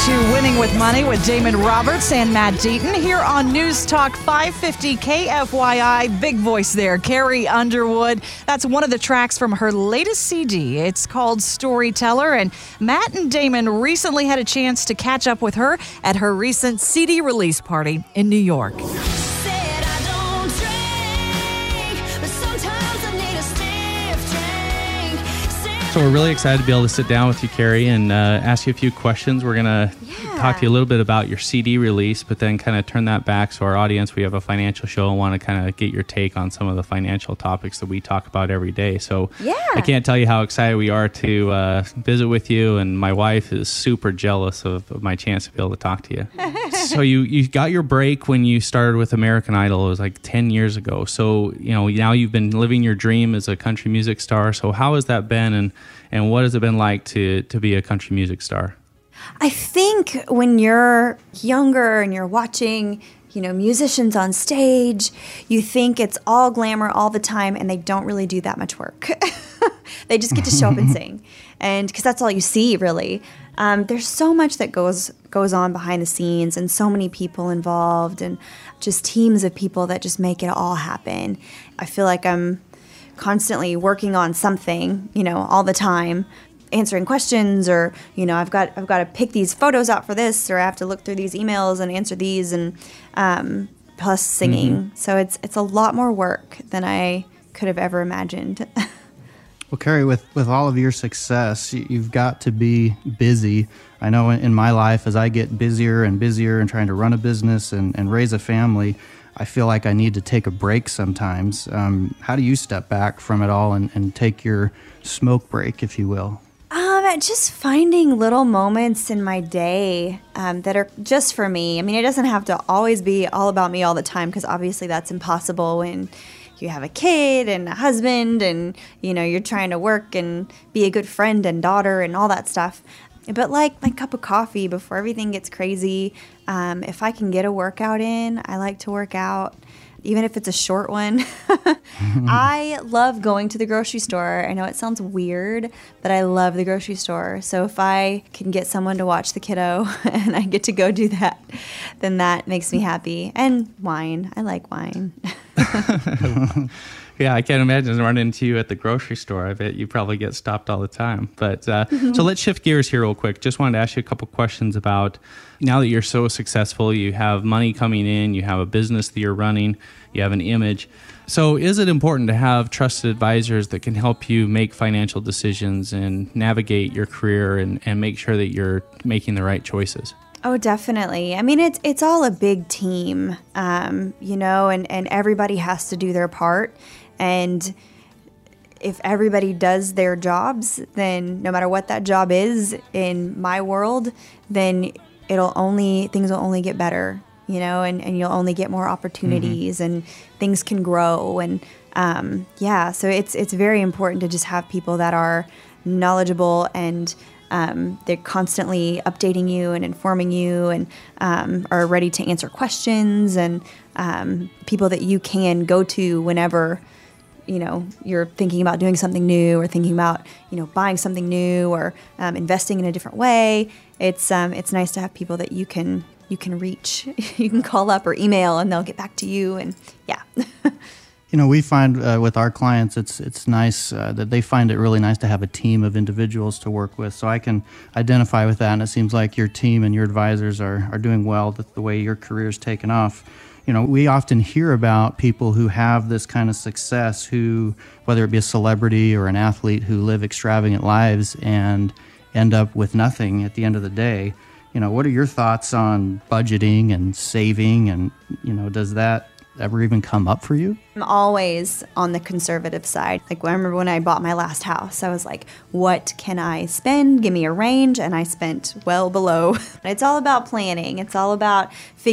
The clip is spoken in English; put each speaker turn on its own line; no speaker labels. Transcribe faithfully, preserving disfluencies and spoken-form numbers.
to Winning with Money with Damon Roberts and Matt Deaton here on News Talk five fifty K F Y I. Big voice there, Carrie Underwood. That's one of the tracks from her latest C D. It's called Storyteller, and Matt and Damon recently had a chance to catch up with her at her recent C D release party in New York.
So we're really excited to be able to sit down with you, Carrie, and uh, ask you a few questions. We're going to yeah. talk to you a little bit about your C D release, but then kind of turn that back so our audience, we have a financial show and want to kind of get your take on some of the financial topics that we talk about every day. So
yeah.
I can't tell you how excited we are to uh, visit with you, and my wife is super jealous of, of my chance to be able to talk to you. So you, you got your break when you started with American Idol. It was like ten years ago. So, you know, now you've been living your dream as a country music star. So how has that been, and And what has it been like to, to be a country music star?
I think when you're younger and you're watching, you know, musicians on stage, you think it's all glamour all the time, and they don't really do that much work. They just get to show up and sing, and because that's all you see, really. Um, there's so much that goes goes on behind the scenes, and so many people involved, and just teams of people that just make it all happen. I feel like I'm constantly working on something, you know, all the time, answering questions, or, you know, I've got I've got to pick these photos out for this, or I have to look through these emails and answer these, and um, plus singing. Mm-hmm. So it's it's a lot more work than I could have ever imagined.
Well, Carrie, with, with all of your success, you've got to be busy. I know in my life, as I get busier and busier and trying to run a business and, and raise a family, I feel like I need to take a break sometimes. Um, how do you step back from it all and, and take your smoke break, if you will?
Um, just finding little moments in my day um, that are just for me. I mean, it doesn't have to always be all about me all the time, because obviously that's impossible when you have a kid and a husband, and, you know, you're trying to work and be a good friend and daughter and all that stuff. But like my cup of coffee before everything gets crazy, um, if I can get a workout in, I like to work out, even if it's a short one. I love going to the grocery store. I know it sounds weird, but I love the grocery store. So if I can get someone to watch the kiddo and I get to go do that, then that makes me happy. And wine. I like wine.
Yeah, I can't imagine running into you at the grocery store. I bet you probably get stopped all the time. But uh, so let's shift gears here real quick. Just wanted to ask you a couple questions about, now that you're so successful, you have money coming in, you have a business that you're running, you have an image. So is it important to have trusted advisors that can help you make financial decisions and navigate your career and, and make sure that you're making the right choices?
Oh, definitely. I mean, it's it's all a big team, um, you know, and, and everybody has to do their part. And if everybody does their jobs, then no matter what that job is in my world, then it'll only, things will only get better, you know, and, and you'll only get more opportunities, mm-hmm. and things can grow. And um, yeah, so it's it's very important to just have people that are knowledgeable, and um, they're constantly updating you and informing you, and um, are ready to answer questions, and um, people that you can go to whenever, you know, you're thinking about doing something new, or thinking about, you know, buying something new, or um, investing in a different way. It's um, it's nice to have people that you can you can reach. You can call up or email, and they'll get back to you. And yeah.
You know, we find uh, with our clients, it's it's nice uh, that they find it really nice to have a team of individuals to work with. So I can identify with that, and it seems like your team and your advisors are, are doing well with the way your career's taken off. You know, we often hear about people who have this kind of success, who, whether it be a celebrity or an athlete, who live extravagant lives and end up with nothing at the end of the day. You know, what are your thoughts on budgeting and saving, and, you know, does that ever even come up for you?
I'm always on the conservative side. Like, I remember when I bought my last house, I was like, what can I spend? Give me a range. And I spent well below. It's all about planning. It's all about figuring